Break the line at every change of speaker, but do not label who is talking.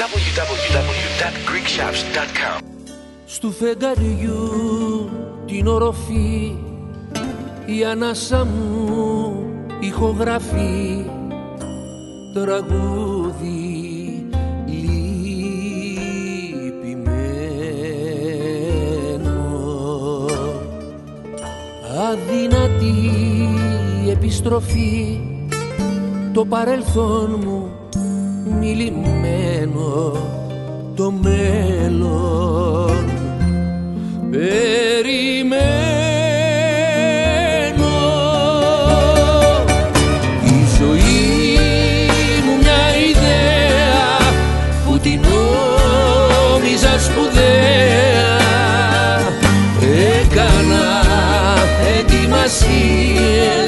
www.greekshops.com.
Στου φεγγαριού την οροφή η ανάσα μου ηχογραφεί τραγούδι λυπημένο. Αδυνατή επιστροφή, το παρελθόν μου μιλημένο, το μέλλον περιμένω. Η ζωή μου μια ιδέα που την νόμιζα σπουδαία, έκανα ετοιμασίες